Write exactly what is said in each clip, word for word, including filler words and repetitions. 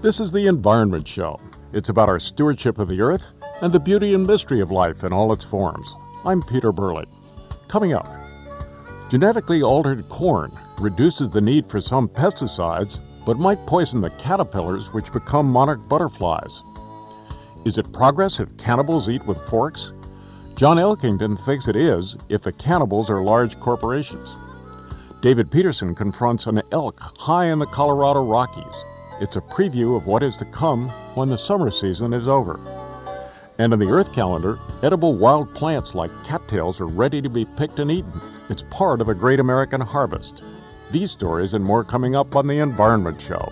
This is the Environment Show. It's about our stewardship of the earth and the beauty and mystery of life in all its forms. I'm Peter Burley. Coming up, genetically altered corn reduces the need for some pesticides, but might poison the caterpillars which become monarch butterflies. Is it progress if cannibals eat with forks? John Elkington thinks it is if the cannibals are large corporations. David Peterson confronts an elk high in the Colorado Rockies. It's a preview of what is to come when the summer season is over. And in the Earth calendar, edible wild plants like cattails are ready to be picked and eaten. It's part of a great American harvest. These stories and more coming up on the Environment Show.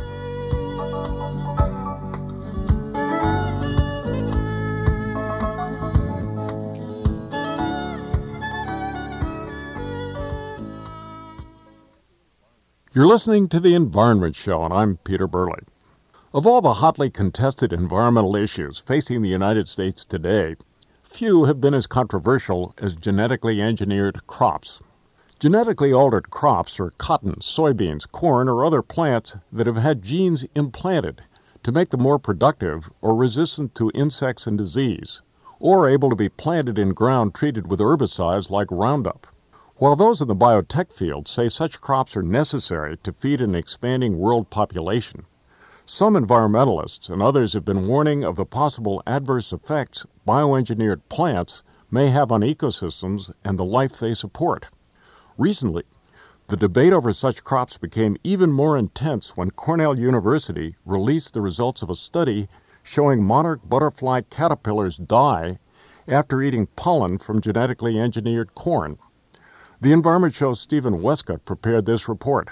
You're listening to the Environment Show, and I'm Peter Burley. Of all the hotly contested environmental issues facing the United States today, few have been as controversial as genetically engineered crops. Genetically altered crops are cotton, soybeans, corn, or other plants that have had genes implanted to make them more productive or resistant to insects and disease, or able to be planted in ground treated with herbicides like Roundup. While those in the biotech field say such crops are necessary to feed an expanding world population, some environmentalists and others have been warning of the possible adverse effects bioengineered plants may have on ecosystems and the life they support. Recently, the debate over such crops became even more intense when Cornell University released the results of a study showing monarch butterfly caterpillars die after eating pollen from genetically engineered corn. The Environment Show's Stephen Westcott prepared this report.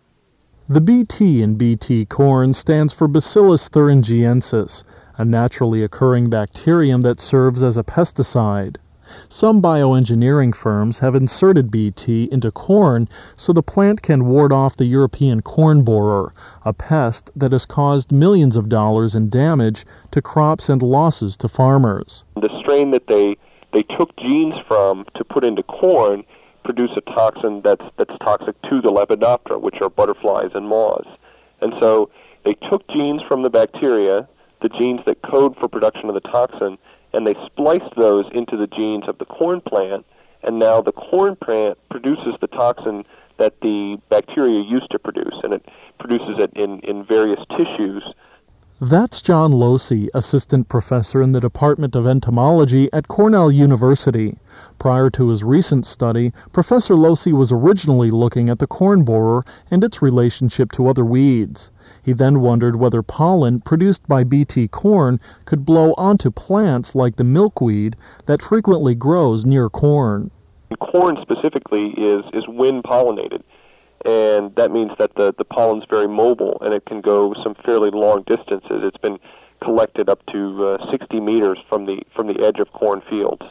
The B T in B T corn stands for Bacillus thuringiensis, a naturally occurring bacterium that serves as a pesticide. Some bioengineering firms have inserted B T into corn so the plant can ward off the European corn borer, a pest that has caused millions of dollars in damage to crops and losses to farmers. The strain that they, they took genes from to put into corn produce a toxin that's that's toxic to the Lepidoptera, which are butterflies and moths. And so they took genes from the bacteria, the genes that code for production of the toxin, and they spliced those into the genes of the corn plant, and now the corn plant produces the toxin that the bacteria used to produce, and it produces it in, in various tissues. That's John Losey, assistant professor in the Department of Entomology at Cornell University. Prior to his recent study, Professor Losey was originally looking at the corn borer and its relationship to other weeds. He then wondered whether pollen produced by B T corn could blow onto plants like the milkweed that frequently grows near corn. Corn specifically is, is wind pollinated. And that means that the, the pollen's very mobile, and it can go some fairly long distances. It's been collected up to uh, sixty meters from the from the edge of corn fields.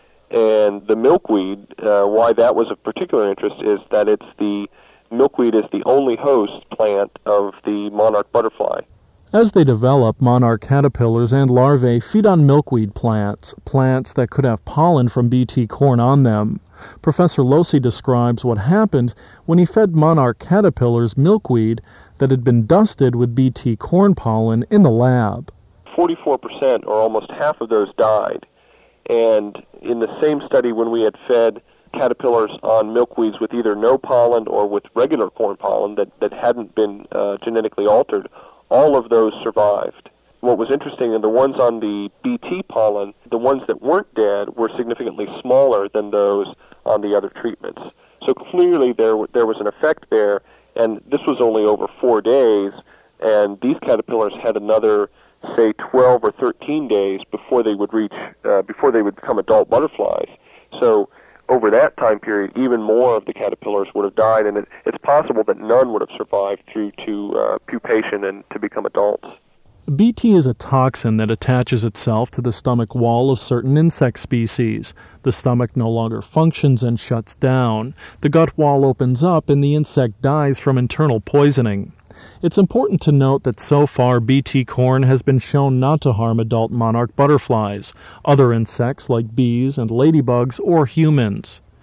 And the milkweed, uh, why that was of particular interest is that it's the milkweed is the only host plant of the monarch butterfly. As they develop, monarch caterpillars and larvae feed on milkweed plants, plants that could have pollen from B T corn on them. Professor Losey describes what happened when he fed monarch caterpillars milkweed that had been dusted with B T corn pollen in the lab. forty-four percent, or almost half of those, died. And in the same study, when we had fed caterpillars on milkweeds with either no pollen or with regular corn pollen that, that hadn't been uh, genetically altered, all of those survived. What was interesting, in the ones on the B T pollen, the ones that weren't dead were significantly smaller than those on the other treatments. So clearly there there was an effect there, and this was only over four days, and these caterpillars had another, say, twelve or thirteen days before they would reach, uh, before they would become adult butterflies. So over that time period, even more of the caterpillars would have died, and it, it's possible that none would have survived through to uh, pupation and to become adults. B T is a toxin that attaches itself to the stomach wall of certain insect species. The stomach no longer functions and shuts down. The gut wall opens up and the insect dies from internal poisoning. It's important to note that so far B T corn has been shown not to harm adult monarch butterflies, other insects like bees and ladybugs, or humans.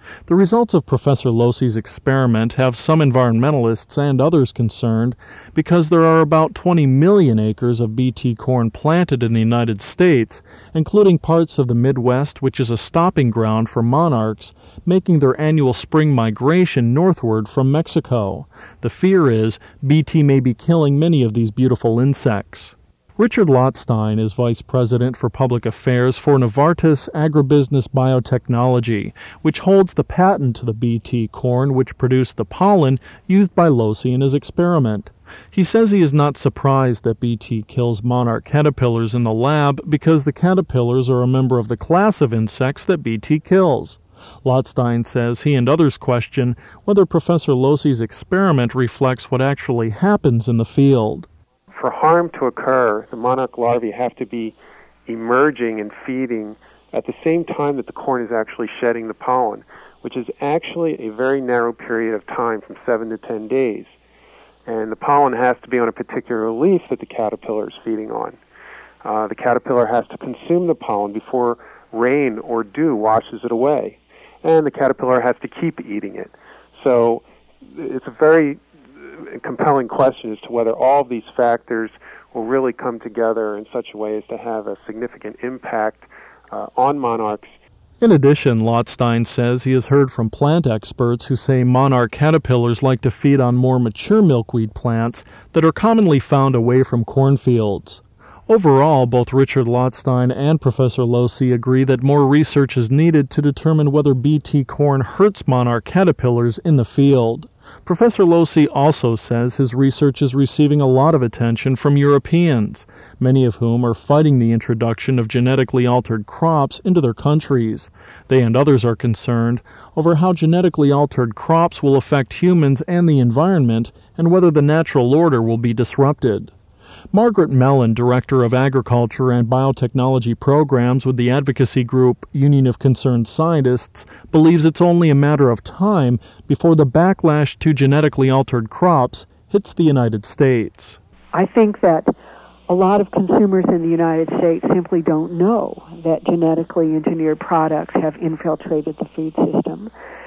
The results of Professor Losey's experiment have some environmentalists and others concerned because there are about twenty million acres of B T corn planted in the United States, including parts of the Midwest, which is a stopping ground for monarchs, making their annual spring migration northward from Mexico. The fear is B T may be killing many of these beautiful insects. Richard Lottstein is Vice President for Public Affairs for Novartis Agribusiness Biotechnology, which holds the patent to the B T corn which produced the pollen used by Losey in his experiment. He says he is not surprised that B T kills monarch caterpillars in the lab because the caterpillars are a member of the class of insects that B T kills. Lottstein says he and others question whether Professor Losey's experiment reflects what actually happens in the field. For harm to occur, the monarch larvae have to be emerging and feeding at the same time that the corn is actually shedding the pollen, which is actually a very narrow period of time from seven to ten days. And the pollen has to be on a particular leaf that the caterpillar is feeding on. Uh, the caterpillar has to consume the pollen before rain or dew washes it away. And the caterpillar has to keep eating it. So it's a very compelling question as to whether all of these factors will really come together in such a way as to have a significant impact uh, on monarchs. In addition, Lottstein says he has heard from plant experts who say monarch caterpillars like to feed on more mature milkweed plants that are commonly found away from cornfields. Overall, both Richard Lottstein and Professor Losey agree that more research is needed to determine whether B T corn hurts monarch caterpillars in the field. Professor Losey also says his research is receiving a lot of attention from Europeans, many of whom are fighting the introduction of genetically altered crops into their countries. They and others are concerned over how genetically altered crops will affect humans and the environment and whether the natural order will be disrupted. Margaret Mellon, Director of Agriculture and Biotechnology Programs with the advocacy group Union of Concerned Scientists, believes it's only a matter of time before the backlash to genetically altered crops hits the United States. I think that a lot of consumers in the United States simply don't know that genetically engineered products have infiltrated the food system.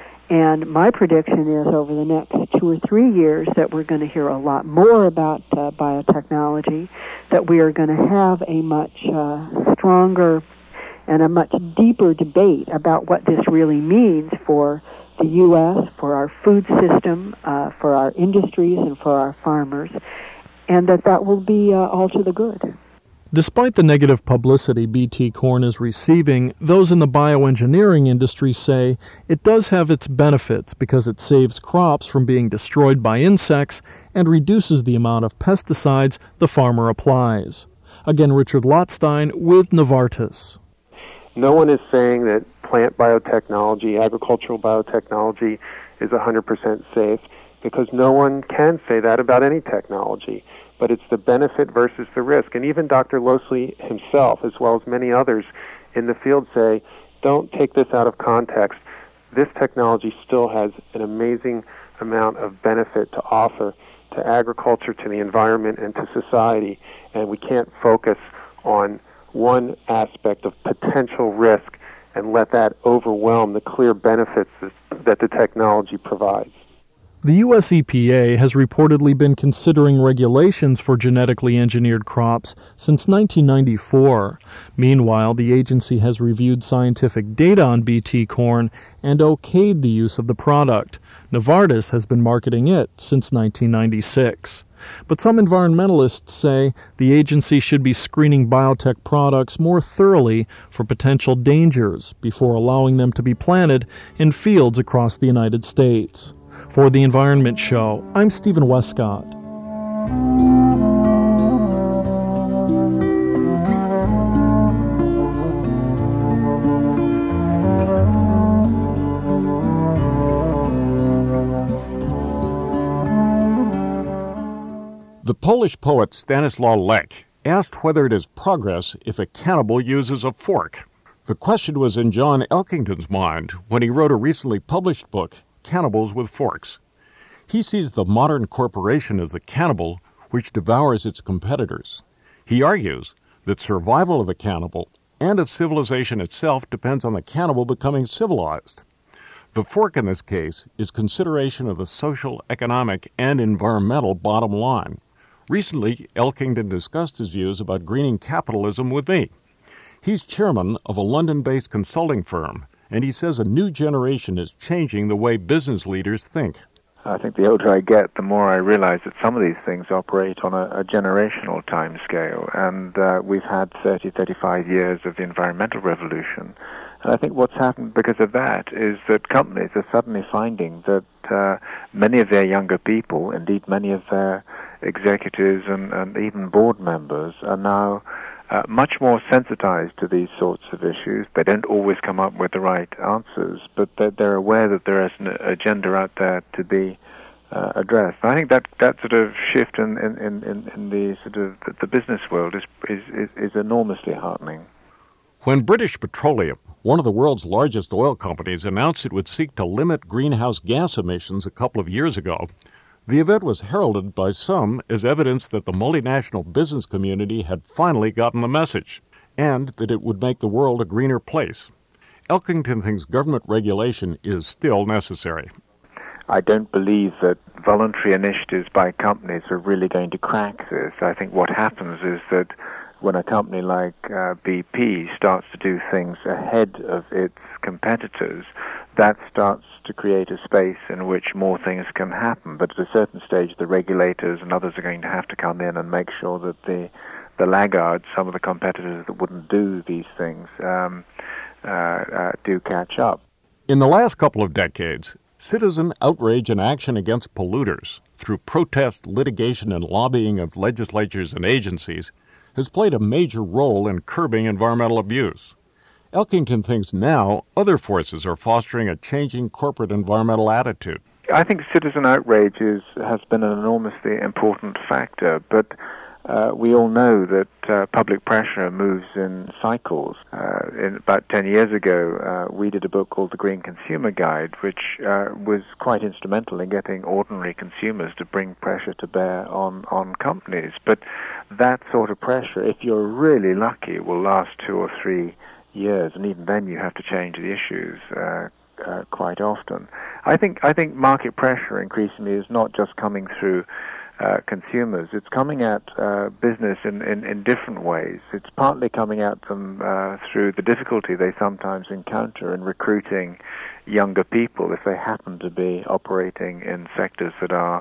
And my prediction is over the next two or three years that we're going to hear a lot more about uh, biotechnology, that we are going to have a much uh, stronger and a much deeper debate about what this really means for the U S, for our food system, uh, for our industries, and for our farmers, and that that will be uh, all to the good. Despite the negative publicity B T corn is receiving, those in the bioengineering industry say it does have its benefits because it saves crops from being destroyed by insects and reduces the amount of pesticides the farmer applies. Again, Richard Lottstein with Novartis. No one is saying that plant biotechnology, agricultural biotechnology is one hundred percent safe, because no one can say that about any technology. But it's the benefit versus the risk. And even Doctor Losey himself, as well as many others in the field, say, don't take this out of context. This technology still has an amazing amount of benefit to offer to agriculture, to the environment, and to society. And we can't focus on one aspect of potential risk and let that overwhelm the clear benefits that the technology provides. The U S E P A has reportedly been considering regulations for genetically engineered crops since nineteen ninety-four. Meanwhile, the agency has reviewed scientific data on B T corn and okayed the use of the product. Novartis has been marketing it since nineteen ninety-six. But some environmentalists say the agency should be screening biotech products more thoroughly for potential dangers before allowing them to be planted in fields across the United States. For The Environment Show, I'm Stephen Westcott. The Polish poet Stanislaw Lech asked whether it is progress if a cannibal uses a fork. The question was in John Elkington's mind when he wrote a recently published book, Cannibals with Forks. He sees the modern corporation as the cannibal which devours its competitors. He argues that survival of the cannibal and of civilization itself depends on the cannibal becoming civilized. The fork in this case is consideration of the social, economic, and environmental bottom line. Recently, Elkington discussed his views about greening capitalism with me. He's chairman of a London-based consulting firm, and he says a new generation is changing the way business leaders think. I think the older I get, the more I realize that some of these things operate on a, a generational time scale, and uh, we've had thirty, thirty-five years of the environmental revolution. And I think what's happened because of that is that companies are suddenly finding that uh, many of their younger people, indeed many of their executives and, and even board members, are now uh, much more sensitized to these sorts of issues. They don't always come up with the right answers, but they're, they're aware that there is an agenda out there to be uh, addressed. And I think that that sort of shift in, in, in, in the sort of the business world is, is, is, is enormously heartening. When British Petroleum, one of the world's largest oil companies, announced it would seek to limit greenhouse gas emissions a couple of years ago, the event was heralded by some as evidence that the multinational business community had finally gotten the message, and that it would make the world a greener place. Elkington thinks government regulation is still necessary. I don't believe that voluntary initiatives by companies are really going to crack this. I think what happens is that when a company like uh, B P starts to do things ahead of its competitors, that starts to create a space in which more things can happen. But at a certain stage, the regulators and others are going to have to come in and make sure that the the laggards, some of the competitors that wouldn't do these things, um, uh, uh, do catch up. In the last couple of decades, citizen outrage and action against polluters through protest, litigation, and lobbying of legislatures and agencies has played a major role in curbing environmental abuse. Elkington thinks now other forces are fostering a changing corporate environmental attitude. I think citizen outrage is, has been an enormously important factor, but uh, we all know that uh, public pressure moves in cycles. Uh, in about ten years ago, uh, we did a book called The Green Consumer Guide, which uh, was quite instrumental in getting ordinary consumers to bring pressure to bear on, on companies. But that sort of pressure, if you're really lucky, will last two or three years, and even then you have to change the issues uh, uh, quite often. I think I think market pressure increasingly is not just coming through uh, consumers. It's coming at uh, business in, in, in different ways. It's partly coming at them uh, through the difficulty they sometimes encounter in recruiting younger people if they happen to be operating in sectors that are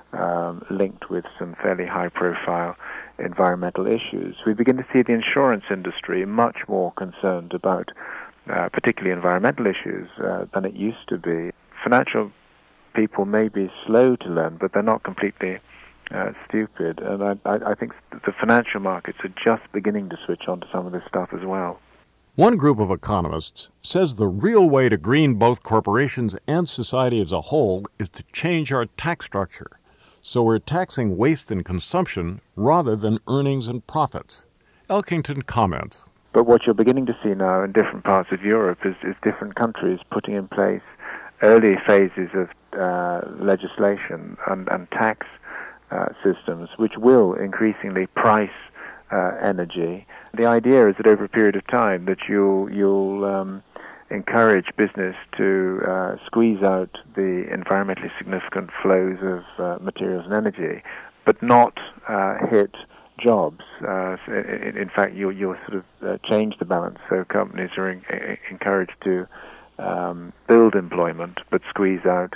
um, linked with some fairly high-profile environmental issues. We begin to see the insurance industry much more concerned about uh, particularly environmental issues uh, than it used to be. Financial people may be slow to learn, but they're not completely uh, stupid. And I, I, I think the financial markets are just beginning to switch on to some of this stuff as well. One group of economists says the real way to green both corporations and society as a whole is to change our tax structure. So we're taxing waste and consumption rather than earnings and profits. Elkington comments. But what you're beginning to see now in different parts of Europe is, is different countries putting in place early phases of uh, legislation and, and tax uh, systems which will increasingly price uh, energy. The idea is that over a period of time that you'll, you'll um, encourage business to uh, squeeze out the environmentally significant flows of uh, materials and energy, but not uh, hit jobs. Uh, so in, in fact, you'll, you'll sort of uh, change the balance. So companies are in, in, encouraged to um, build employment, but squeeze out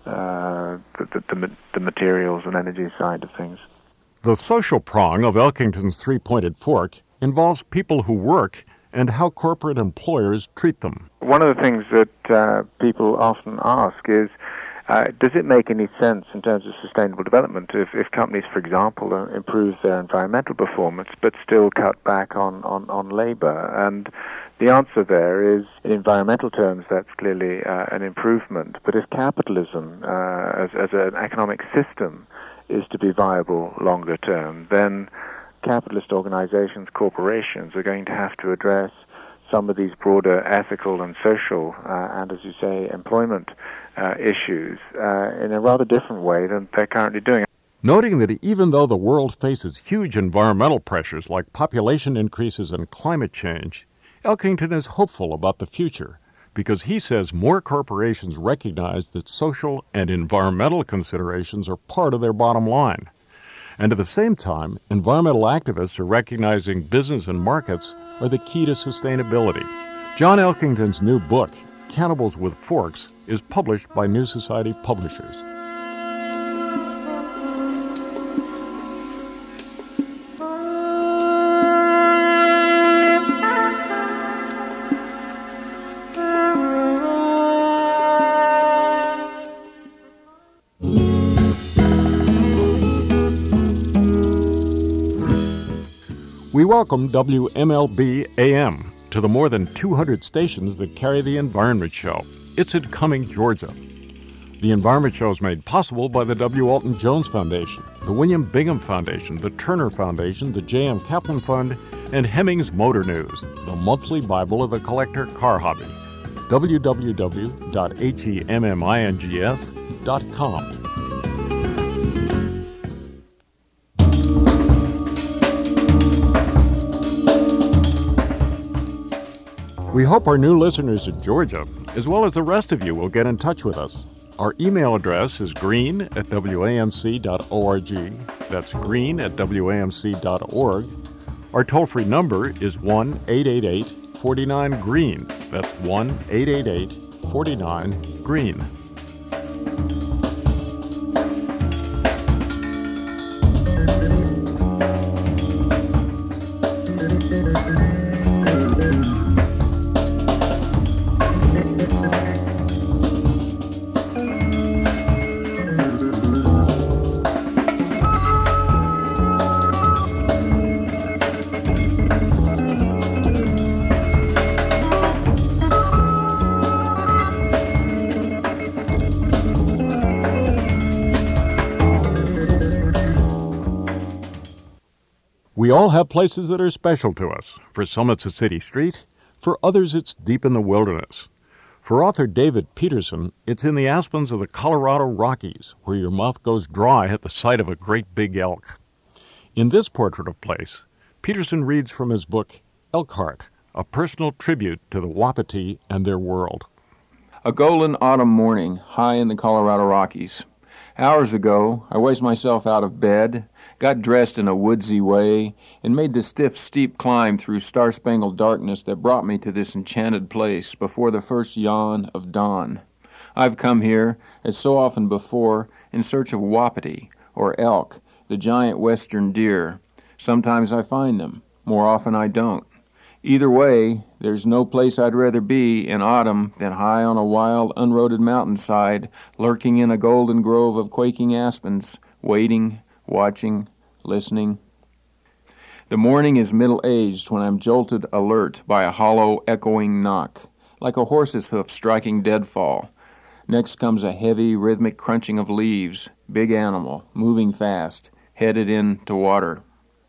uh, the, the, the materials and energy side of things. The social prong of Elkington's three-pointed fork involves people who work and how corporate employers treat them. One of the things that uh, people often ask is, uh, does it make any sense in terms of sustainable development if, if companies, for example, uh, improve their environmental performance but still cut back on, on, on labor? And the answer there is, in environmental terms, that's clearly uh, an improvement. But if capitalism uh, as, as an economic system is to be viable longer term, then capitalist organizations, corporations, are going to have to address some of these broader ethical and social uh, and, as you say, employment uh, issues uh, in a rather different way than they're currently doing. Noting that even though the world faces huge environmental pressures like population increases and climate change, Elkington is hopeful about the future, because he says more corporations recognize that social and environmental considerations are part of their bottom line. And at the same time, environmental activists are recognizing business and markets are the key to sustainability. John Elkington's new book, Cannibals with Forks, is published by New Society Publishers. We welcome W M L B A M to the more than two hundred stations that carry the Environment Show. It's in Cumming, Georgia. The Environment Show is made possible by the W. Alton Jones Foundation, the William Bingham Foundation, the Turner Foundation, the J M. Kaplan Fund, and Hemmings Motor News, the monthly Bible of the collector car hobby. w w w dot hemmings dot com. We hope our new listeners in Georgia, as well as the rest of you, will get in touch with us. Our email address is green at w a m c dot org. That's green at w a m c dot org. Our toll-free number is one eight eight eight, four nine, green. That's one eight eight eight, four nine, green. We all have places that are special to us. For some, it's a city street. For others, it's deep in the wilderness. For author David Peterson, it's in the aspens of the Colorado Rockies, where your mouth goes dry at the sight of a great big elk. In this portrait of place, Peterson reads from his book, Elkhart, a personal tribute to the Wapiti and their world. A golden autumn morning, high in the Colorado Rockies. Hours ago, I raised myself out of bed, got dressed in a woodsy way, and made the stiff, steep climb through star-spangled darkness that brought me to this enchanted place before the first yawn of dawn. I've come here, as so often before, in search of wapiti, or elk, the giant western deer. Sometimes I find them, more often I don't. Either way, there's no place I'd rather be in autumn than high on a wild, unroaded mountainside, lurking in a golden grove of quaking aspens, waiting, watching, listening. The morning is middle-aged when I'm jolted alert by a hollow, echoing knock, like a horse's hoof striking deadfall. Next comes a heavy, rhythmic crunching of leaves, big animal, moving fast, headed in to water.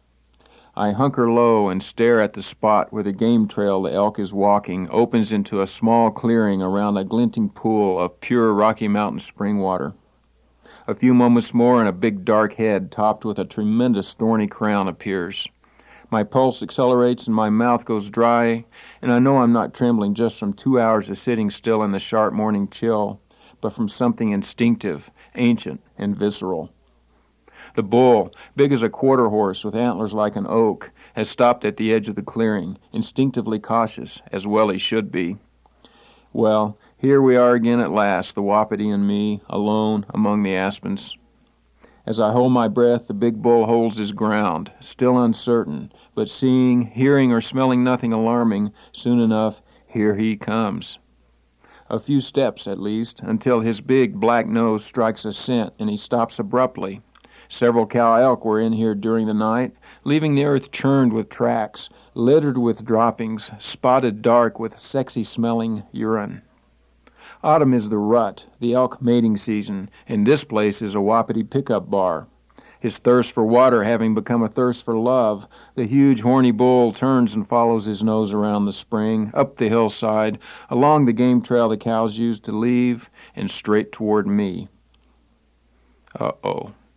I hunker low and stare at the spot where the game trail the elk is walking opens into a small clearing around a glinting pool of pure Rocky Mountain spring water. A few moments more and a big dark head topped with a tremendous thorny crown appears. My pulse accelerates and my mouth goes dry, and I know I'm not trembling just from two hours of sitting still in the sharp morning chill, but from something instinctive, ancient, and visceral. The bull, big as a quarter horse with antlers like an oak, has stopped at the edge of the clearing, instinctively cautious, as well he should be. Well, here we are again at last, the wapiti and me, alone among the aspens. As I hold my breath, the big bull holds his ground, still uncertain, but seeing, hearing, or smelling nothing alarming, soon enough, here he comes. A few steps, at least, until his big black nose strikes a scent and he stops abruptly. Several cow elk were in here during the night, leaving the earth churned with tracks, littered with droppings, spotted dark with sexy-smelling urine. Autumn is the rut, the elk mating season, and this place is a wapiti pickup bar. His thirst for water having become a thirst for love, the huge horny bull turns and follows his nose around the spring, up the hillside, along the game trail the cows used to leave, and straight toward me. Uh-oh.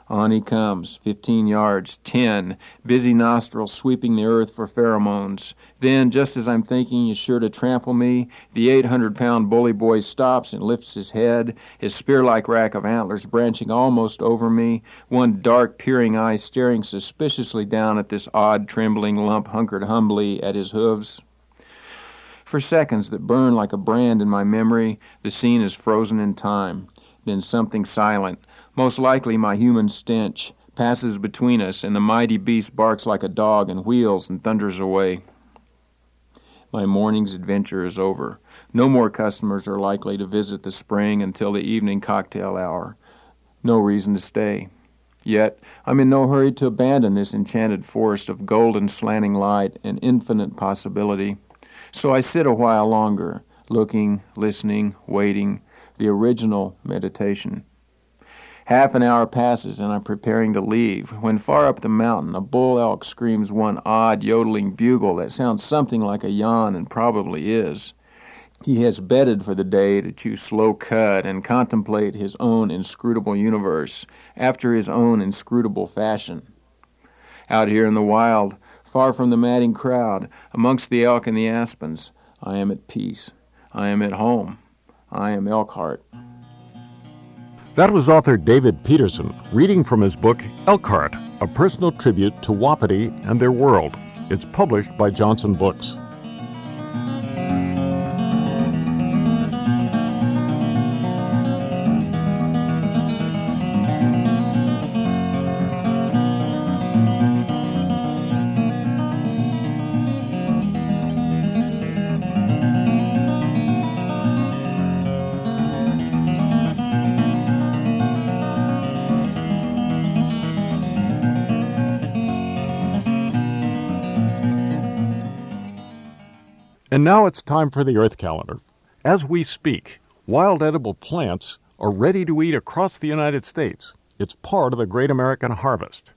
On he comes, fifteen yards, ten, busy nostrils sweeping the earth for pheromones. Then, just as I'm thinking he's sure to trample me, the eight hundred pound bully boy stops and lifts his head, his spear-like rack of antlers branching almost over me, one dark, peering eye staring suspiciously down at this odd, trembling lump hunkered humbly at his hooves. For seconds that burn like a brand in my memory, the scene is frozen in time. Then something silent, most likely my human stench, passes between us, and the mighty beast barks like a dog and wheels and thunders away. My morning's adventure is over. No more customers are likely to visit the spring until the evening cocktail hour. No reason to stay. Yet, I'm in no hurry to abandon this enchanted forest of golden slanting light and infinite possibility. So I sit a while longer, looking, listening, waiting, the original meditation. Half an hour passes, and I'm preparing to leave, when far up the mountain a bull elk screams one odd, yodeling bugle that sounds something like a yawn and probably is. He has bedded for the day to chew slow cud and contemplate his own inscrutable universe, after his own inscrutable fashion. Out here in the wild, far from the madding crowd, amongst the elk and the aspens, I am at peace. I am at home. I am Elkhart. That was author David Peterson reading from his book Elkhart, a personal tribute to Wapiti and their world. It's published by Johnson Books. And now it's time for the Earth Calendar. As we speak, wild edible plants are ready to eat across the United States. It's part of the Great American Harvest.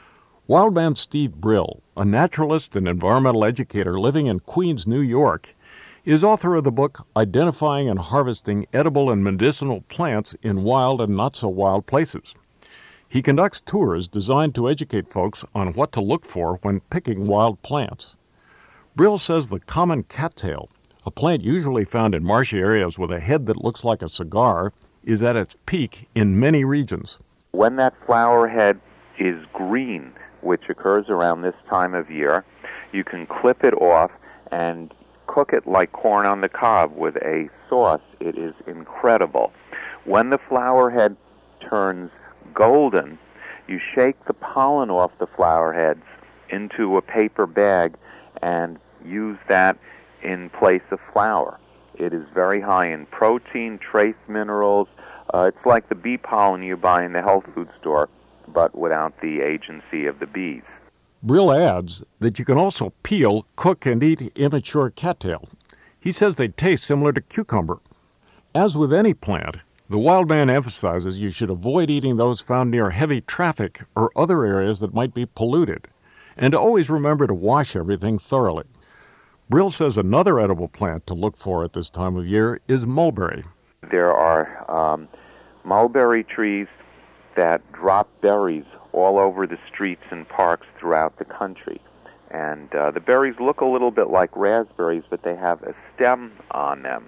Wildman Steve Brill, a naturalist and environmental educator living in Queens, New York, is author of the book Identifying and Harvesting Edible and Medicinal Plants in Wild and Not-So-Wild Places. He conducts tours designed to educate folks on what to look for when picking wild plants. Brill says the common cattail, a plant usually found in marshy areas with a head that looks like a cigar, is at its peak in many regions. When that flower head is green, which occurs around this time of year, you can clip it off and cook it like corn on the cob with a sauce. It is incredible. When the flower head turns golden, you shake the pollen off the flower heads into a paper bag and use that in place of flour. It is very high in protein, trace minerals. Uh, it's like the bee pollen you buy in the health food store, but without the agency of the bees. Brill adds that you can also peel, cook, and eat immature cattail. He says they taste similar to cucumber. As with any plant, the wild man emphasizes you should avoid eating those found near heavy traffic or other areas that might be polluted, and always remember to wash everything thoroughly. Brill says another edible plant to look for at this time of year is mulberry. There are um, mulberry trees that drop berries all over the streets and parks throughout the country. And uh, the berries look a little bit like raspberries, but they have a stem on them.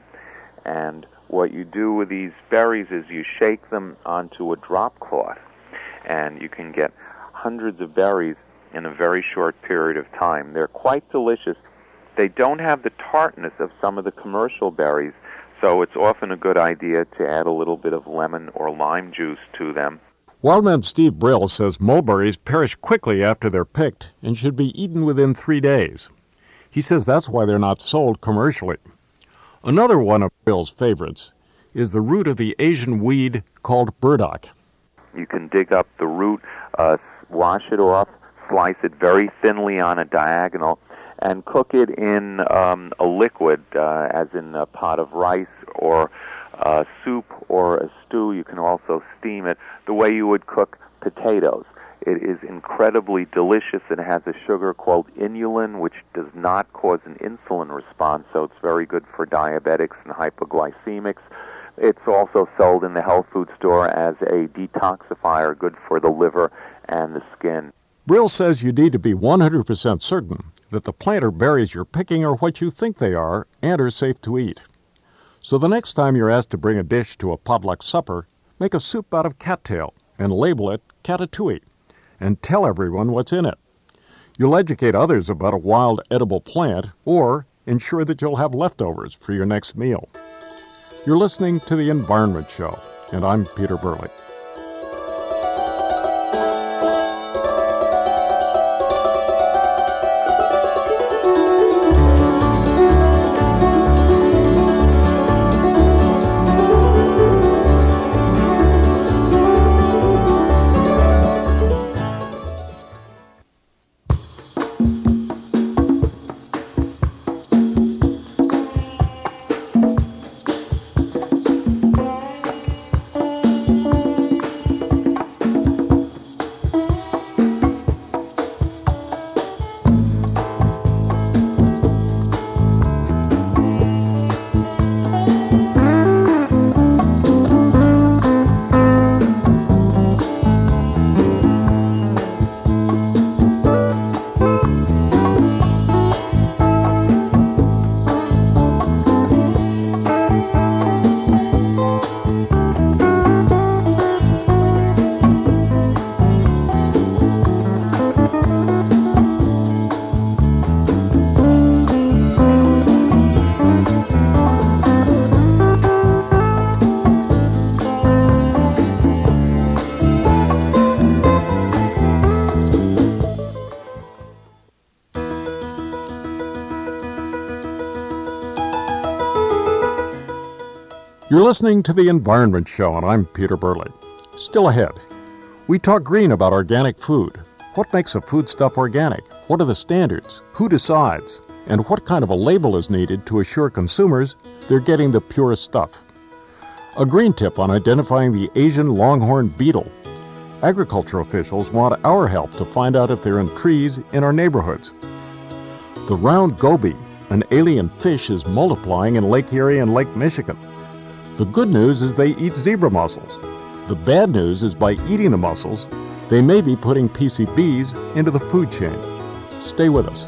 And what you do with these berries is you shake them onto a drop cloth, and you can get hundreds of berries in a very short period of time. They're quite delicious. They don't have the tartness of some of the commercial berries, so it's often a good idea to add a little bit of lemon or lime juice to them. Wildman Steve Brill says mulberries perish quickly after they're picked and should be eaten within three days. He says that's why they're not sold commercially. Another one of Brill's favorites is the root of the Asian weed called burdock. You can dig up the root, uh, wash it off, slice it very thinly on a diagonal, and cook it in um, a liquid, uh, as in a pot of rice or uh, soup or a stew. You can also steam it the way you would cook potatoes. It is incredibly delicious. It has a sugar called inulin, which does not cause an insulin response, so it's very good for diabetics and hypoglycemics. It's also sold in the health food store as a detoxifier, good for the liver and the skin. Brill says you need to be one hundred percent certain that the plant or berries you're picking are what you think they are and are safe to eat. So the next time you're asked to bring a dish to a potluck supper, make a soup out of cattail and label it Catatouille and tell everyone what's in it. You'll educate others about a wild edible plant or ensure that you'll have leftovers for your next meal. You're listening to The Environment Show, and I'm Peter Burley. You're listening to The Environment Show, and I'm Peter Burley. Still ahead, we talk green about organic food. What makes a foodstuff organic? What are the standards? Who decides? And what kind of a label is needed to assure consumers they're getting the purest stuff? A green tip on identifying the Asian longhorn beetle. Agriculture officials want our help to find out if they're in trees in our neighborhoods. The round goby, an alien fish, is multiplying in Lake Erie and Lake Michigan. The good news is they eat zebra mussels. The bad news is by eating the mussels, they may be putting P C Bs into the food chain. Stay with us.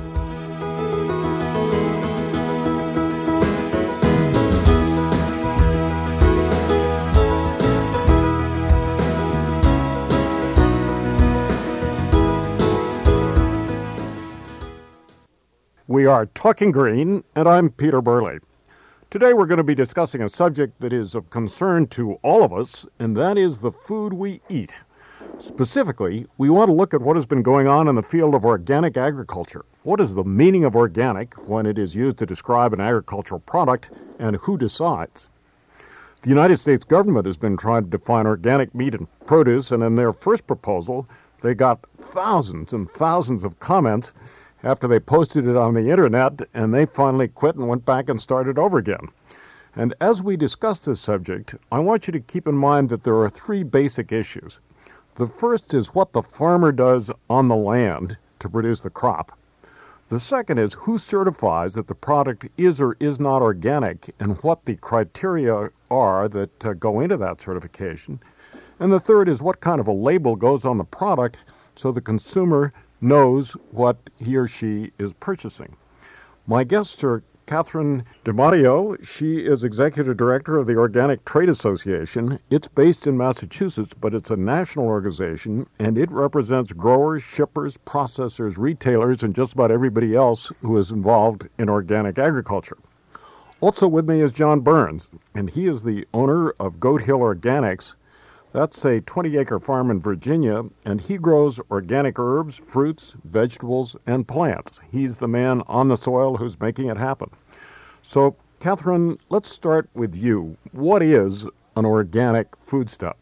We are Talking Green, and I'm Peter Burley. Today we're going to be discussing a subject that is of concern to all of us, and that is the food we eat. Specifically, we want to look at what has been going on in the field of organic agriculture. What is the meaning of organic when it is used to describe an agricultural product, and who decides? The United States government has been trying to define organic meat and produce, and in their first proposal, they got thousands and thousands of comments after they posted it on the internet, and they finally quit and went back and started over again. And as we discuss this subject, I want you to keep in mind that there are three basic issues. The first is what the farmer does on the land to produce the crop. The second is who certifies that the product is or is not organic and what the criteria are that uh, go into that certification. And the third is what kind of a label goes on the product so the consumer knows what he or she is purchasing. My guests are Catherine DiMatteo. She is Executive Director of the Organic Trade Association. It's based in Massachusetts, but it's a national organization, and it represents growers, shippers, processors, retailers, and just about everybody else who is involved in organic agriculture. Also with me is John Burns, and he is the owner of Goat Hill Organics. That's a twenty-acre farm in Virginia, and he grows organic herbs, fruits, vegetables, and plants. He's the man on the soil who's making it happen. So, Catherine, let's start with you. What is an organic foodstuff?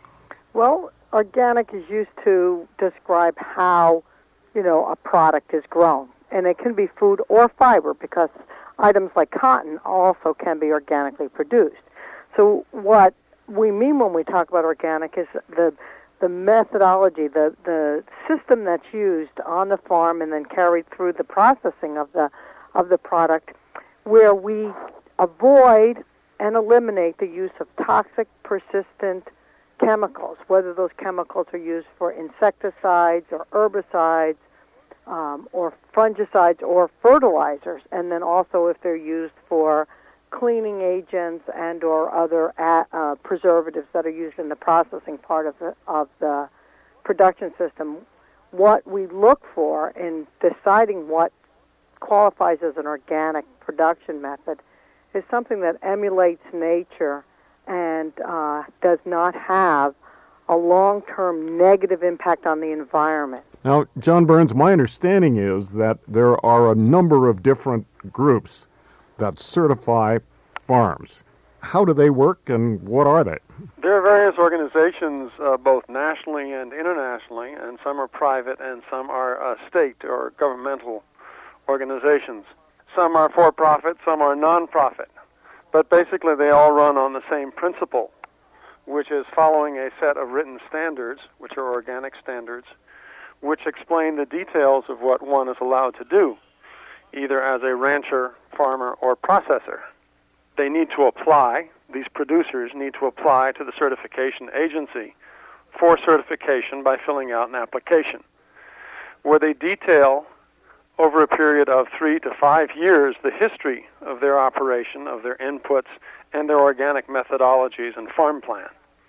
Well, organic is used to describe how, you know, a product is grown. And it can be food or fiber because items like cotton also can be organically produced. So what we mean when we talk about organic is the the methodology, the the system that's used on the farm and then carried through the processing of the of the product, where we avoid and eliminate the use of toxic, persistent chemicals, whether those chemicals are used for insecticides or herbicides um, or fungicides or fertilizers, and then also if they're used for cleaning agents and or other uh, preservatives that are used in the processing part of the, of the production system. What we look for in deciding what qualifies as an organic production method is something that emulates nature and uh, does not have a long-term negative impact on the environment. Now, John Burns, my understanding is that there are a number of different groups that certify farms. How do they work and what are they? There are various organizations, uh, both nationally and internationally, and some are private and some are uh, state or governmental organizations. Some are for-profit, some are non-profit. But basically they all run on the same principle, which is following a set of written standards, which are organic standards, which explain the details of what one is allowed to do, either as a rancher, farmer, or processor. They need to apply, these producers need to apply to the certification agency for certification by filling out an application, where they detail over a period of three to five years the history of their operation, of their inputs, and their organic methodologies and farm plan.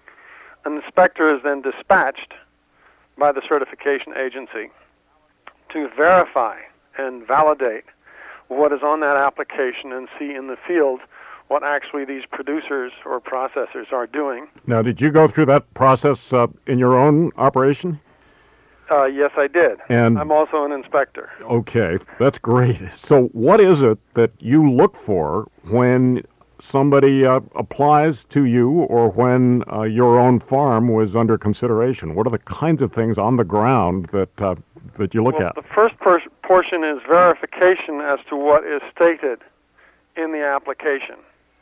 An inspector is then dispatched by the certification agency to verify and validate what is on that application and see in the field what actually these producers or processors are doing. Now, did you go through that process uh, in your own operation? Uh, yes, I did. And I'm also an inspector. Okay, that's great. So what is it that you look for when somebody uh, applies to you or when uh, your own farm was under consideration? What are the kinds of things on the ground that uh, that you look well, at? The first per- portion is verification as to what is stated in the application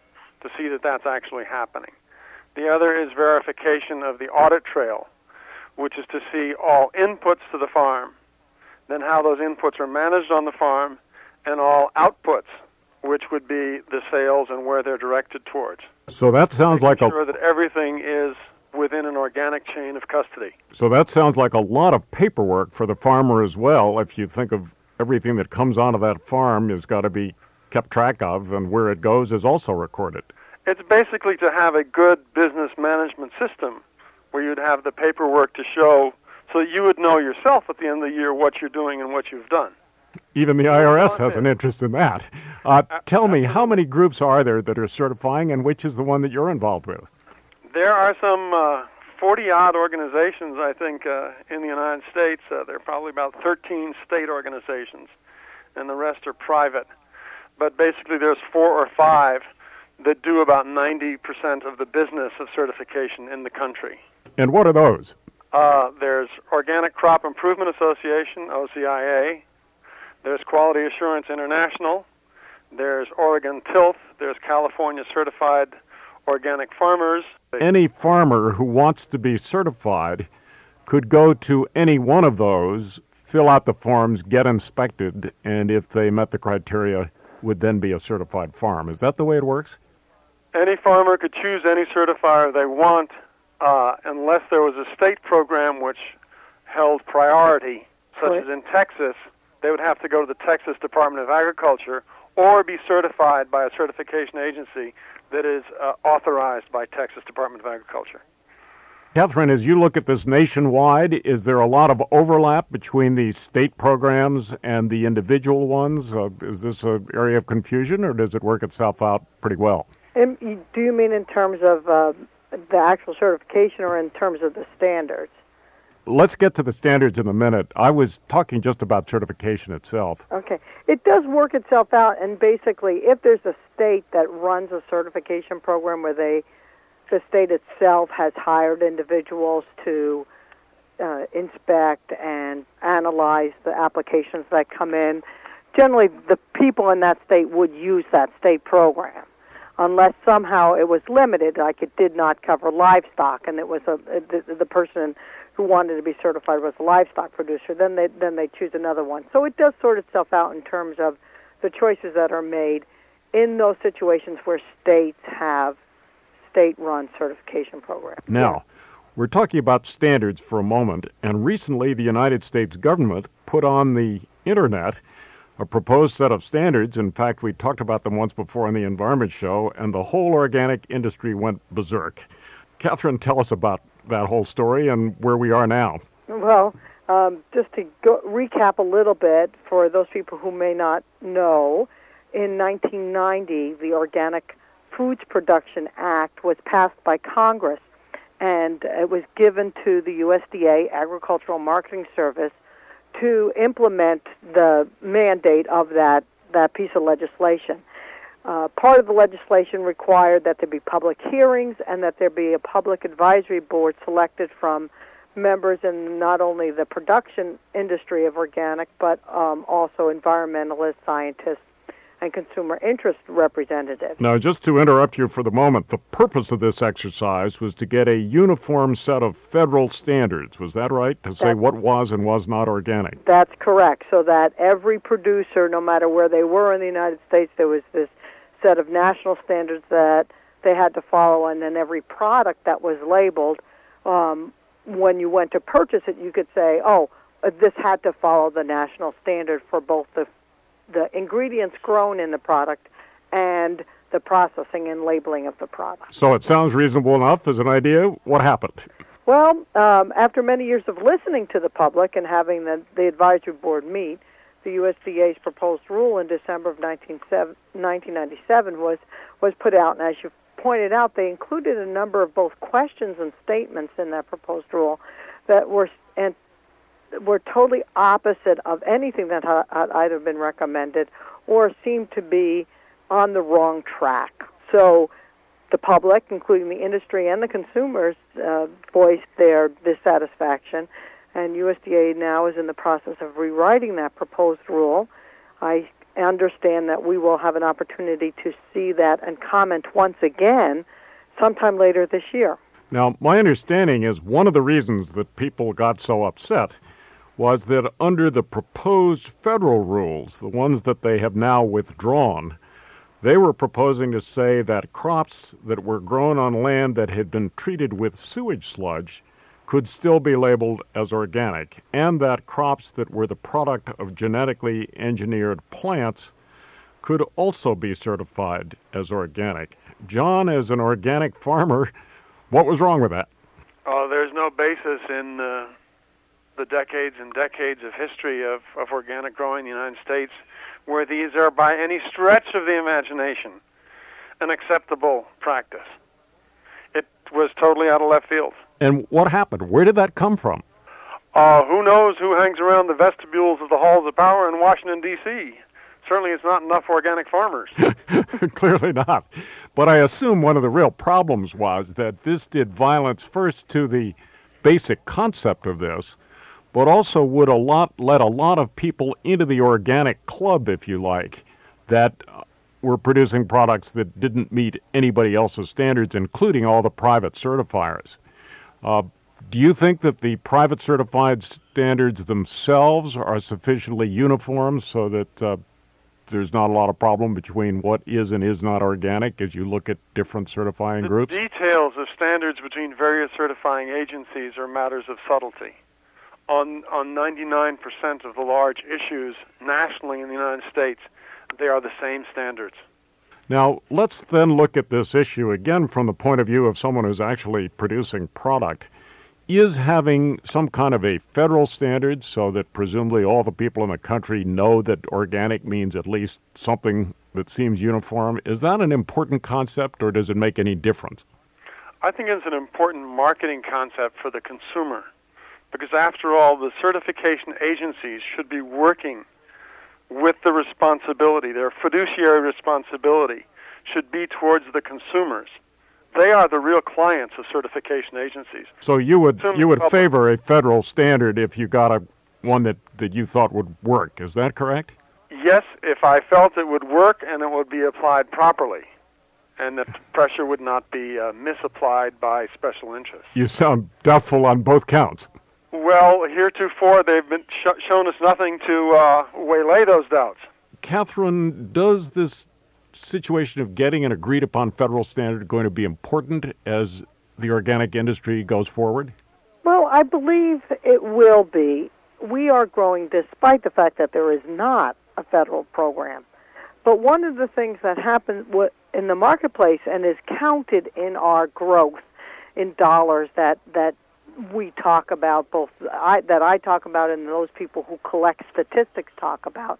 to see that that's actually happening. The other is verification of the audit trail, which is to see all inputs to the farm, then how those inputs are managed on the farm, and all outputs, which would be the sales and where they're directed towards. So that sounds like Making a... sure that everything is within an organic chain of custody. So that sounds like a lot of paperwork for the farmer as well. If you think of everything that comes onto that farm has got to be kept track of, and where it goes is also recorded. It's basically to have a good business management system where you'd have the paperwork to show so that you would know yourself at the end of the year what you're doing and what you've done. Even the I R S has an interest in that. Uh, tell me, how many groups are there that are certifying, and which is the one that you're involved with? There are some uh, forty-odd organizations, I think, uh, in the United States. Uh, there are probably about thirteen state organizations, and the rest are private. But basically there's four or five that do about ninety percent of the business of certification in the country. And what are those? Uh, there's Organic Crop Improvement Association, O C I A. There's Quality Assurance International. There's Oregon Tilth. There's California Certified Organic Farmers. Any farmer who wants to be certified could go to any one of those, fill out the forms, get inspected, and if they met the criteria, would then be a certified farm. Is that the way it works? Any farmer could choose any certifier they want, uh, unless there was a state program which held priority, such Right. as in Texas. They would have to go to the Texas Department of Agriculture or be certified by a certification agency that is uh, authorized by Texas Department of Agriculture. Catherine, as you look at this nationwide, is there a lot of overlap between the state programs and the individual ones? Uh, is this an area of confusion, or does it work itself out pretty well? And you- do you mean in terms of uh, the actual certification or in terms of the standards? Let's get to the standards in a minute. I was talking just about certification itself. Okay. It does work itself out, and basically, if there's a state that runs a certification program where they, the state itself has hired individuals to uh, inspect and analyze the applications that come in, generally the people in that state would use that state program, unless somehow it was limited, like it did not cover livestock, and it was a, the, the person who wanted to be certified was a livestock producer, then they then they choose another one. So it does sort itself out in terms of the choices that are made in those situations where states have state-run certification programs. Now, Yeah. we're talking about standards for a moment, and recently the United States government put on the Internet a proposed set of standards. In fact, we talked about them once before on the Environment Show, and the whole organic industry went berserk. Catherine, tell us about that whole story and where we are now. Well, um, just to go, recap a little bit for those people who may not know, in nineteen ninety, the Organic Foods Production Act was passed by Congress, and it was given to the U S D A, Agricultural Marketing Service, to implement the mandate of that, that piece of legislation. Uh, part of the legislation required that there be public hearings and that there be a public advisory board selected from members in not only the production industry of organic, but um, also environmentalists, scientists, and consumer interest representatives. Now, just to interrupt you for the moment, the purpose of this exercise was to get a uniform set of federal standards. Was that right? To say That's- what was and was not organic. That's correct, so that every producer, no matter where they were in the United States, there was this set of national standards that they had to follow, and then every product that was labeled, um, when you went to purchase it, you could say, oh, uh, this had to follow the national standard for both the the ingredients grown in the product and the processing and labeling of the product. So it sounds reasonable enough as an idea. What happened? Well, um, after many years of listening to the public and having the, the advisory board meet, the U S D A's proposed rule in December of nineteen ninety-seven was, was put out, and as you pointed out, they included a number of both questions and statements in that proposed rule that were and were totally opposite of anything that had, had either been recommended or seemed to be on the wrong track. So the public, including the industry and the consumers, uh, voiced their dissatisfaction, and U S D A now is in the process of rewriting that proposed rule. I understand that we will have an opportunity to see that and comment once again sometime later this year. Now, my understanding is one of the reasons that people got so upset was that under the proposed federal rules, the ones that they have now withdrawn, they were proposing to say that crops that were grown on land that had been treated with sewage sludge could still be labeled as organic, and that crops that were the product of genetically engineered plants could also be certified as organic. John, as an organic farmer, what was wrong with that? Uh, there's no basis in uh, the decades and decades of history of, of organic growing in the United States where these are by any stretch of the imagination an acceptable practice. It was totally out of left field. And what happened? Where did that come from? Uh, who knows who hangs around the vestibules of the halls of power in Washington, D C? Certainly it's not enough organic farmers. Clearly not. But I assume one of the real problems was that this did violence first to the basic concept of this, but also would a lot let a lot of people into the organic club, if you like, that were producing products that didn't meet anybody else's standards, including all the private certifiers. Uh, do you think that the private certified standards themselves are sufficiently uniform so that uh, there's not a lot of problem between what is and is not organic as you look at different certifying the groups? The details of standards between various certifying agencies are matters of subtlety. On, on ninety-nine percent of the large issues nationally in the United States, they are the same standards. Now, let's then look at this issue again from the point of view of someone who's actually producing product. Is having some kind of a federal standard so that presumably all the people in the country know that organic means at least something that seems uniform, is that an important concept or does it make any difference? I think it's an important marketing concept for the consumer because after all, the certification agencies should be working with the responsibility. Their fiduciary responsibility should be towards the consumers. They are the real clients of certification agencies. So you would Consumer you would public. favor a federal standard if you got a one that, that you thought would work. Is that correct? Yes, if I felt it would work and it would be applied properly, and that pressure would not be uh, misapplied by special interests. You sound doubtful on both counts. Well, heretofore they've been sh- shown us nothing to uh, waylay those doubts. Catherine, does this situation of getting an agreed upon federal standard going to be important as the organic industry goes forward? Well, I believe it will be. We are growing despite the fact that there is not a federal program. But one of the things that happens in the marketplace and is counted in our growth in dollars that, that we talk about, both I, that I talk about and those people who collect statistics talk about,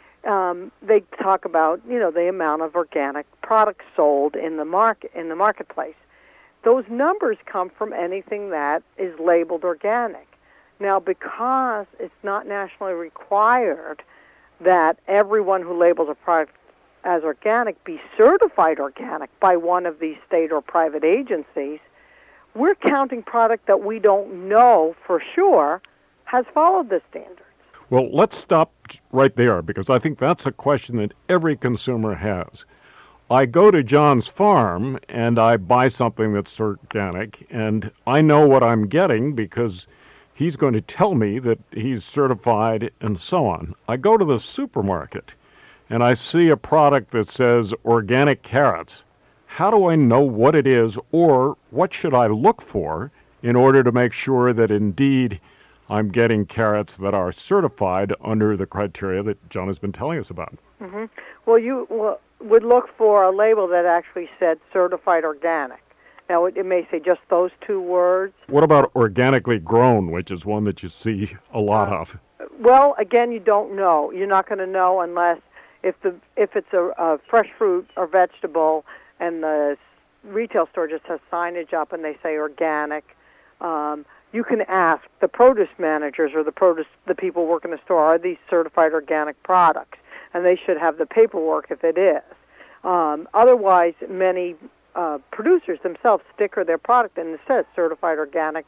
um, they talk about, you know, the amount of organic products sold in the market in the marketplace. Those numbers come from anything that is labeled organic. Now, because it's not nationally required that everyone who labels a product as organic be certified organic by one of these state or private agencies, we're counting product that we don't know for sure has followed the standards. Well, let's stop right there, because I think that's a question that every consumer has. I go to John's farm and I buy something that's organic, and I know what I'm getting because he's going to tell me that he's certified and so on. I go to the supermarket and I see a product that says organic carrots. How do I know what it is, or what should I look for in order to make sure that indeed I'm getting carrots that are certified under the criteria that John has been telling us about? Mm-hmm. Well, you well, would look for a label that actually said certified organic. Now, it, it may say just those two words. What about organically grown, which is one that you see a lot uh, of? Well, again, you don't know. You're not going to know unless if the if it's a, a fresh fruit or vegetable and the retail store just has signage up and they say organic. Um, you can ask the produce managers or the produce the people working the store, are these certified organic products? And they should have the paperwork if it is. Um, otherwise, many uh, producers themselves sticker their product and it says certified organic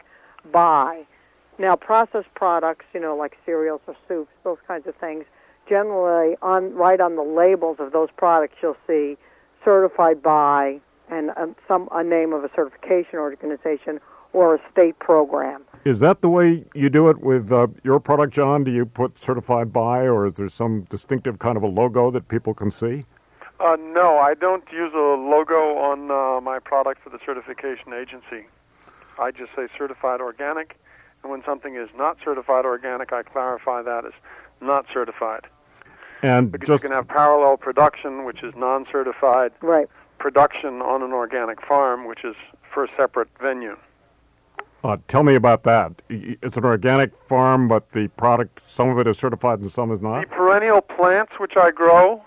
by. Now, processed products, you know, like cereals or soups, those kinds of things, generally on right on the labels of those products you'll see certified by and um, some a name of a certification organization or a state program. Is that the way you do it with uh, your product, John? Do you put certified by, or is there some distinctive kind of a logo that people can see? Uh, no, I don't use a logo on uh, my product for the certification agency. I just say certified organic, and when something is not certified organic, I clarify that as not certified. And because just you can have parallel production, which is non-certified, right. production on an organic farm, which is for a separate venue. Uh, tell me about that. It's an organic farm, but the product, some of it is certified and some is not? The perennial plants which I grow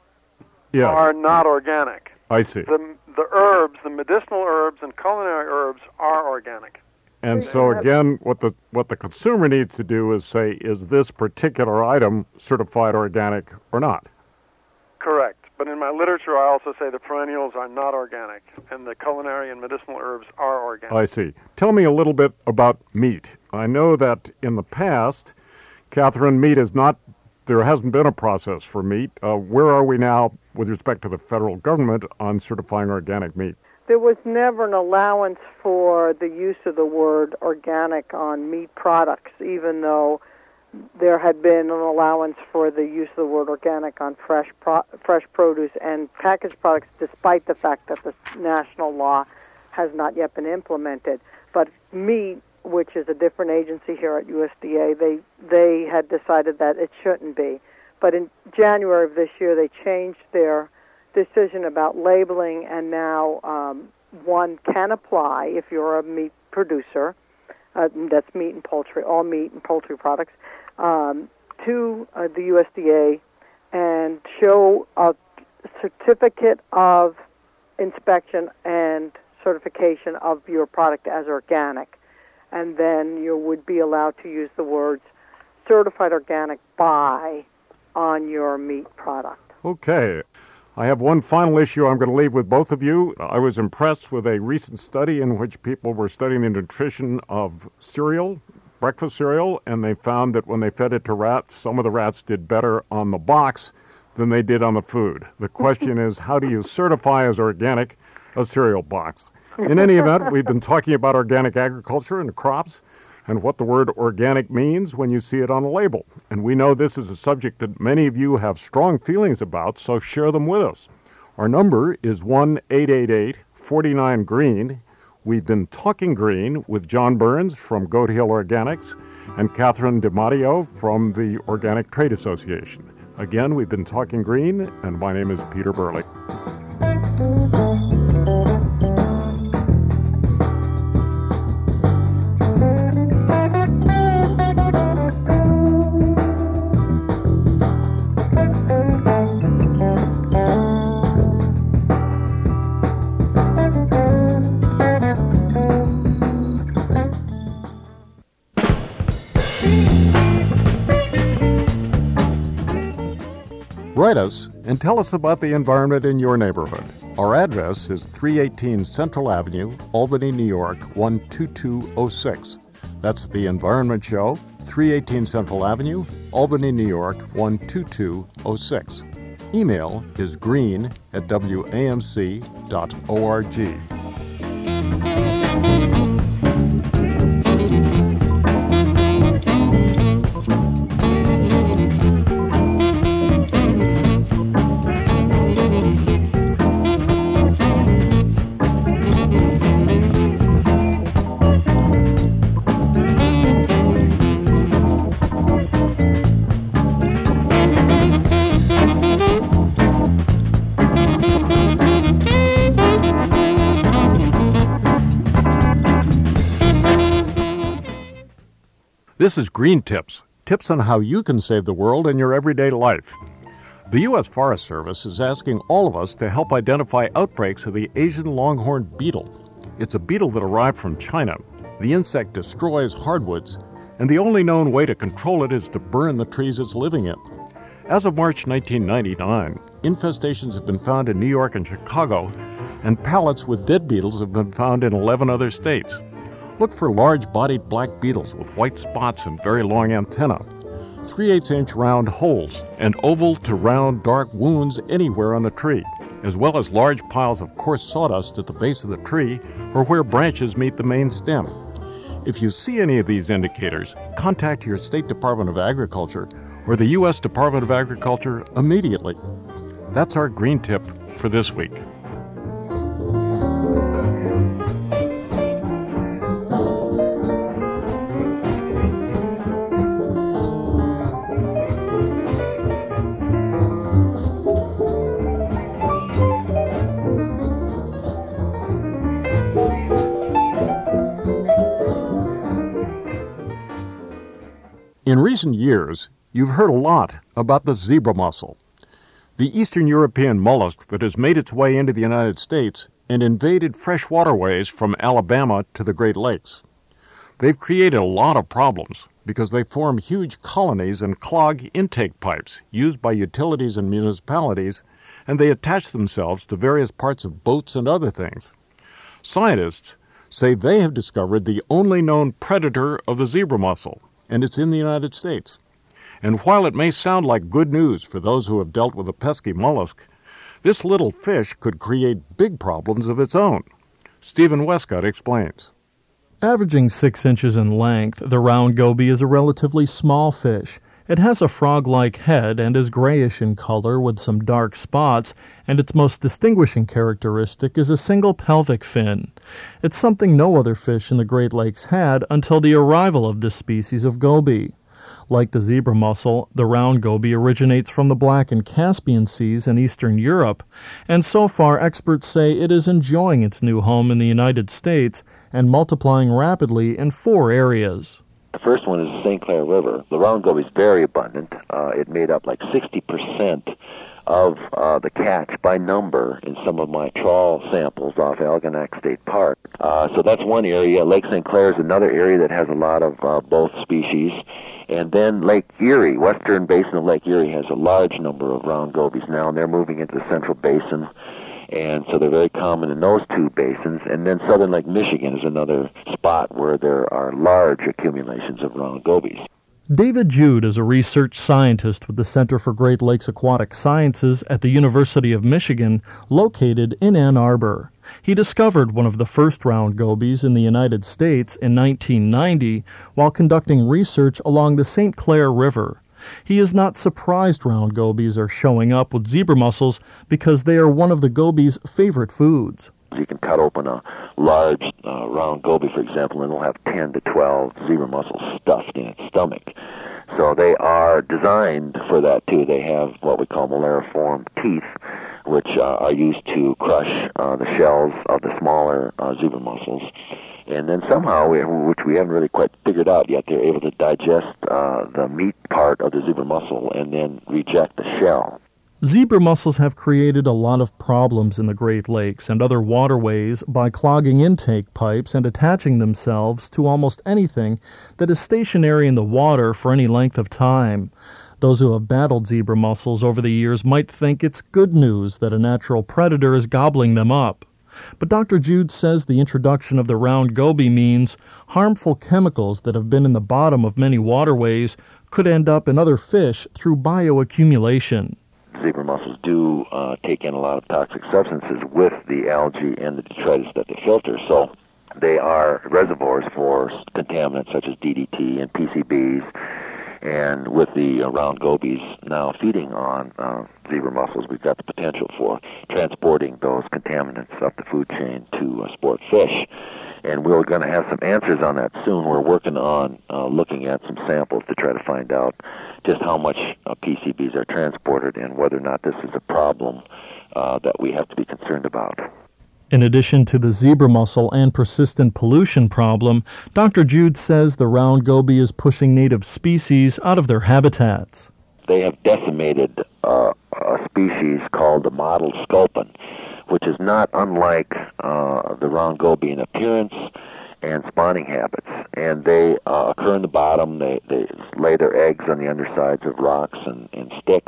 yes. are not organic. I see. The, the herbs, the medicinal herbs and culinary herbs are organic. And so, again, what the what the consumer needs to do is say, is this particular item certified organic or not? Correct. But in my literature, I also say the perennials are not organic, and the culinary and medicinal herbs are organic. I see. Tell me a little bit about meat. I know that in the past, Catherine, meat is not, there hasn't been a process for meat. Uh, where are we now with respect to the federal government on certifying organic meat? There was never an allowance for the use of the word organic on meat products, even though there had been an allowance for the use of the word organic on fresh pro- fresh produce and packaged products, despite the fact that the national law has not yet been implemented. But meat, which is a different agency here at U S D A, they they had decided that it shouldn't be. But in January of this year, they changed their decision about labeling, and now um, one can apply if you're a meat producer, uh, that's meat and poultry, all meat and poultry products, um, to uh, the U S D A and show a certificate of inspection and certification of your product as organic. And then you would be allowed to use the words certified organic by on your meat product. Okay. I have one final issue I'm going to leave with both of you. I was impressed with a recent study in which people were studying the nutrition of cereal, breakfast cereal, and they found that when they fed it to rats, some of the rats did better on the box than they did on the food. The question is, how do you certify as organic a cereal box? In any event, we've been talking about organic agriculture and crops and what the word organic means when you see it on a label. And we know this is a subject that many of you have strong feelings about, so share them with us. Our number is one eight eight eight, four nine, green. We've been talking green with John Burns from Goat Hill Organics and Catherine DiMatteo from the Organic Trade Association. Again, we've been talking green, and my name is Peter Burley. Write us and tell us about the environment in your neighborhood. Our address is three eighteen Central Avenue, Albany, New York, one two two oh six. That's The Environment Show, three eighteen Central Avenue, Albany, New York, one two two oh six. Email is green at w a m c dot org. This is Green Tips, tips on how you can save the world in your everyday life. The U S Forest Service is asking all of us to help identify outbreaks of the Asian longhorn beetle. It's a beetle that arrived from China. The insect destroys hardwoods, and the only known way to control it is to burn the trees it's living in. As of March nineteen ninety-nine, infestations have been found in New York and Chicago, and pallets with dead beetles have been found in eleven other states. Look for large-bodied black beetles with white spots and very long antennae, three eighths inch round holes, and oval to round dark wounds anywhere on the tree, as well as large piles of coarse sawdust at the base of the tree or where branches meet the main stem. If you see any of these indicators, contact your State Department of Agriculture or the U S Department of Agriculture immediately. That's our Green Tip for this week. In recent years, you've heard a lot about the zebra mussel, the Eastern European mollusk that has made its way into the United States and invaded fresh waterways from Alabama to the Great Lakes. They've created a lot of problems because they form huge colonies and clog intake pipes used by utilities and municipalities, and they attach themselves to various parts of boats and other things. Scientists say they have discovered the only known predator of the zebra mussel, and it's in the United States. And while it may sound like good news for those who have dealt with a pesky mollusk, this little fish could create big problems of its own. Stephen Westcott explains. Averaging six inches in length, the round goby is a relatively small fish. It has a frog-like head and is grayish in color with some dark spots, and its most distinguishing characteristic is a single pelvic fin. It's something no other fish in the Great Lakes had until the arrival of this species of goby. Like the zebra mussel, the round goby originates from the Black and Caspian Seas in eastern Europe, and so far experts say it is enjoying its new home in the United States and multiplying rapidly in four areas. The first one is the Saint Clair River. The round goby is very abundant. Uh, it made up like sixty percent of uh, the catch by number in some of my trawl samples off Algonac State Park. Uh, so that's one area. Lake Saint Clair is another area that has a lot of uh, both species. And then Lake Erie, western basin of Lake Erie, has a large number of round gobies now, and they're moving into the central basin. And so they're very common in those two basins. And then southern Lake Michigan is another spot where there are large accumulations of round gobies. David Jude is a research scientist with the Center for Great Lakes Aquatic Sciences at the University of Michigan, located in Ann Arbor. He discovered one of the first round gobies in the United States in nineteen ninety while conducting research along the Saint Clair River. He is not surprised round gobies are showing up with zebra mussels because they are one of the gobies' favorite foods. You can cut open a large uh, round goby, for example, and it'll have ten to twelve zebra mussels stuffed in its stomach. So they are designed for that, too. They have what we call malariform teeth, which uh, are used to crush uh, the shells of the smaller uh, zebra mussels. And then somehow, we, which we haven't really quite figured out yet, they're able to digest uh, the meat part of the zebra mussel and then reject the shell. Zebra mussels have created a lot of problems in the Great Lakes and other waterways by clogging intake pipes and attaching themselves to almost anything that is stationary in the water for any length of time. Those who have battled zebra mussels over the years might think it's good news that a natural predator is gobbling them up. But Doctor Jude says the introduction of the round goby means harmful chemicals that have been in the bottom of many waterways could end up in other fish through bioaccumulation. Zebra mussels do uh, take in a lot of toxic substances with the algae and the detritus that they filter, so they are reservoirs for contaminants such as D D T and P C Bs. And with the uh, round gobies now feeding on uh, zebra mussels, we've got the potential for transporting those contaminants up the food chain to uh, sport fish. And we're going to have some answers on that soon. We're working on uh, looking at some samples to try to find out just how much uh, P C Bs are transported and whether or not this is a problem uh, that we have to be concerned about. In addition to the zebra mussel and persistent pollution problem, Doctor Jude says the round goby is pushing native species out of their habitats. They have decimated uh, a species called the mottled sculpin, which is not unlike uh, the round goby in appearance and spawning habits. And they uh, occur in the bottom. They, they lay their eggs on the undersides of rocks and, and sticks.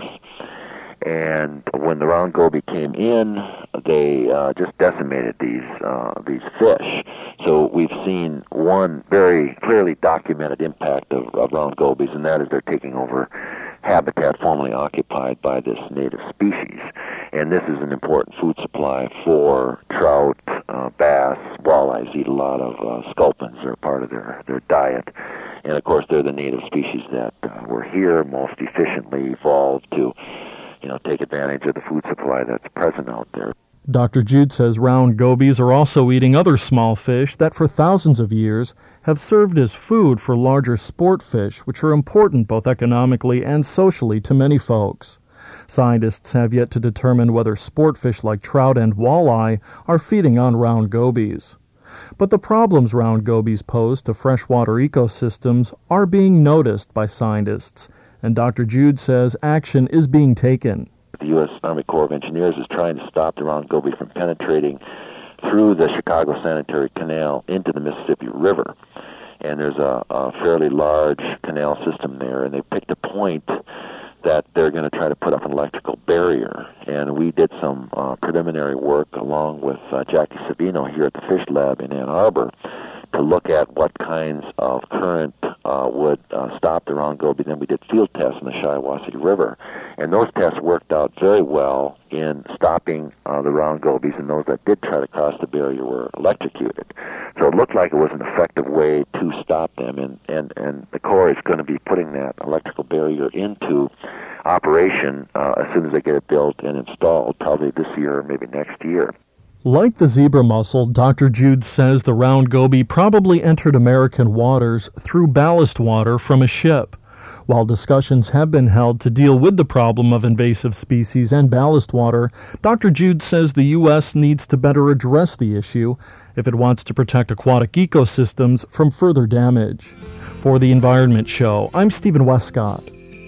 And when the round goby came in, they uh, just decimated these uh, these fish. So we've seen one very clearly documented impact of, of round gobies, and that is they're taking over habitat formerly occupied by this native species. And this is an important food supply for trout, uh, bass, walleyes eat a lot of uh, sculpins. They're part of their, their diet. And, of course, they're the native species that uh, were here, most efficiently evolved to you know, take advantage of the food supply that's present out there. Doctor Jude says round gobies are also eating other small fish that for thousands of years have served as food for larger sport fish, which are important both economically and socially to many folks. Scientists have yet to determine whether sport fish like trout and walleye are feeding on round gobies. But the problems round gobies pose to freshwater ecosystems are being noticed by scientists, and Doctor Jude says action is being taken. The U S Army Corps of Engineers is trying to stop the round goby from penetrating through the Chicago Sanitary Canal into the Mississippi River. And there's a, a fairly large canal system there, and they picked a point that they're going to try to put up an electrical barrier. And we did some uh, preliminary work along with uh, Jackie Savino here at the Fish Lab in Ann Arbor to look at what kinds of current uh, would uh, stop the round goby. Then we did field tests in the Shiawassee River, and those tests worked out very well in stopping uh, the round gobies, and those that did try to cross the barrier were electrocuted. So it looked like it was an effective way to stop them, and, and, and the Corps is going to be putting that electrical barrier into operation uh, as soon as they get it built and installed, probably this year or maybe next year. Like the zebra mussel, Doctor Jude says the round goby probably entered American waters through ballast water from a ship. While discussions have been held to deal with the problem of invasive species and ballast water, Doctor Jude says the U S needs to better address the issue if it wants to protect aquatic ecosystems from further damage. For the Environment Show, I'm Stephen Westcott.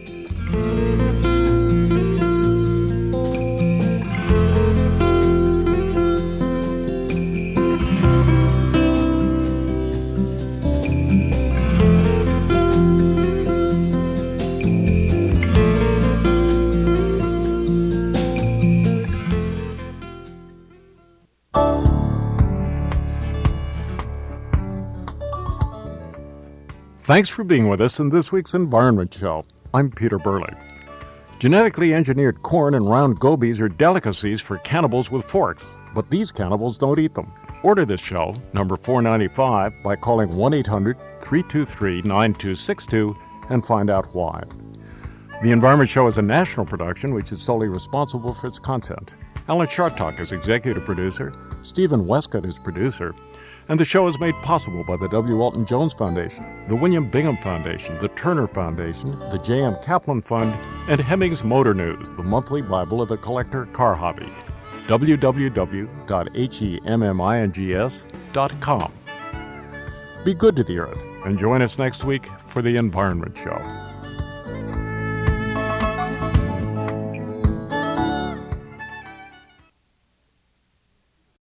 Thanks for being with us in this week's Environment Show. I'm Peter Burley. Genetically engineered corn and round gobies are delicacies for cannibals with forks, but these cannibals don't eat them. Order this show, number four ninety-five, by calling one eight hundred, three two three, nine two six two and find out why. The Environment Show is a national production which is solely responsible for its content. Alan Chartock is executive producer, Stephen Westcott is producer, and the show is made possible by the W. Walton Jones Foundation, the William Bingham Foundation, the Turner Foundation, the J M. Kaplan Fund, and Hemmings Motor News, the monthly Bible of the collector car hobby. w w w dot hemmings dot com. Be good to the earth and join us next week for the Environment Show.